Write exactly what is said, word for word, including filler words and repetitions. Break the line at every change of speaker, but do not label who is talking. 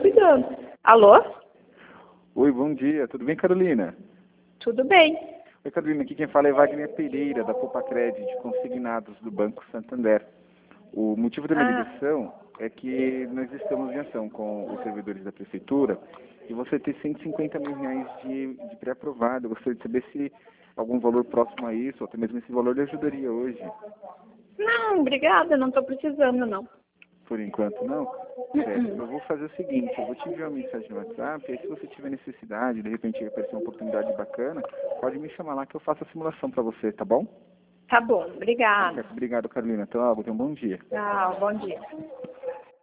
cuidando. Alô?
Oi, bom dia. Tudo bem, Carolina?
Tudo bem.
Oi, Carolina. Aqui quem fala é Wagner Pereira, da Poupa Crédito, de consignados do Banco Santander. O motivo da minha
Ah.
ligação é que nós estamos em ação com os servidores da Prefeitura e você ter cento e cinquenta mil reais de, de pré-aprovado. Eu gostaria de saber se algum valor próximo a isso, ou até mesmo esse valor lhe ajudaria hoje.
Não, obrigada, não estou precisando, não.
Por enquanto, não? Certo. Eu vou fazer o seguinte, eu vou te enviar uma mensagem no WhatsApp, e aí se você tiver necessidade, de repente aparecer uma oportunidade bacana, pode me chamar lá que eu faço a simulação para você, tá bom?
Tá bom, obrigada.
Certo. Obrigado, Carolina. Até logo, tenha um bom dia.
Tchau, bom dia.